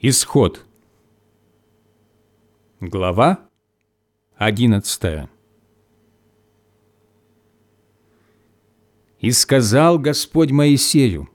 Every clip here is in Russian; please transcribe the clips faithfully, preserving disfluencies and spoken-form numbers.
Исход. Глава одиннадцатая. «И сказал Господь Моисею: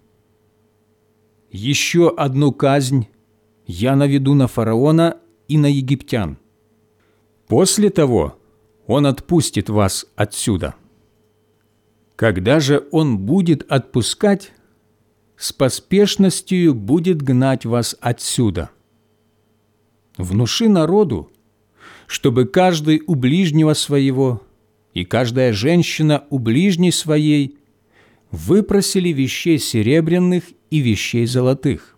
еще одну казнь я наведу на фараона и на египтян. После того он отпустит вас отсюда. Когда же он будет отпускать, с поспешностью будет гнать вас отсюда. Внуши народу, чтобы каждый у ближнего своего и каждая женщина у ближней своей выпросили вещей серебряных и вещей золотых.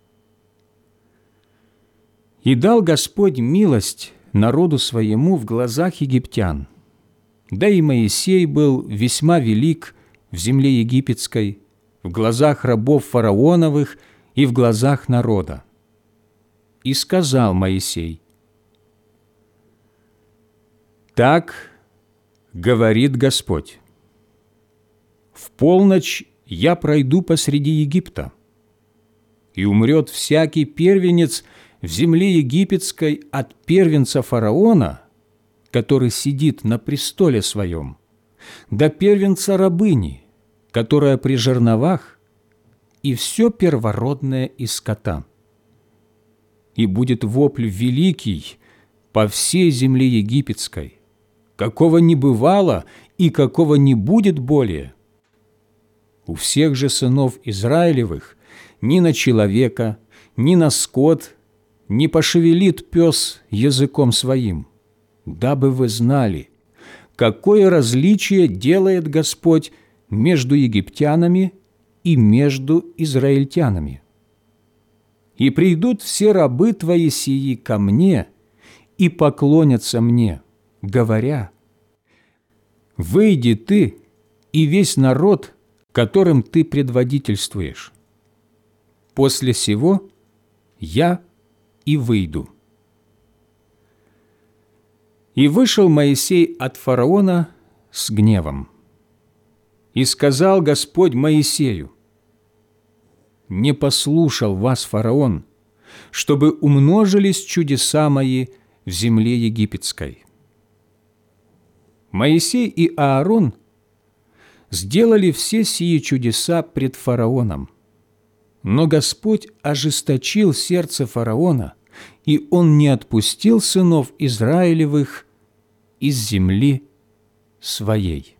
И дал Господь милость народу своему в глазах египтян. Да и Моисей был весьма велик в земле египетской, в глазах рабов фараоновых и в глазах народа. И сказал Моисей: так говорит Господь: в полночь я пройду посреди Египта, и умрет всякий первенец в земле египетской от первенца фараона, который сидит на престоле своем, до первенца рабыни, которая при жерновах, и все первородное из скота. И будет вопль великий по всей земле египетской, какого не бывало и какого не будет более. У всех же сынов Израилевых ни на человека, ни на скот не пошевелит пес языком своим, дабы вы знали, какое различие делает Господь между египтянами и между израильтянами. И придут все рабы твои сии ко мне и поклонятся мне, говоря: выйди ты и весь народ, которым ты предводительствуешь. После сего я и выйду». И вышел Моисей от фараона с гневом. И сказал Господь Моисею: не послушал вас фараон, чтобы умножились чудеса мои в земле египетской. Моисей и Аарон сделали все сии чудеса пред фараоном, но Господь ожесточил сердце фараона, и он не отпустил сынов Израилевых из земли своей.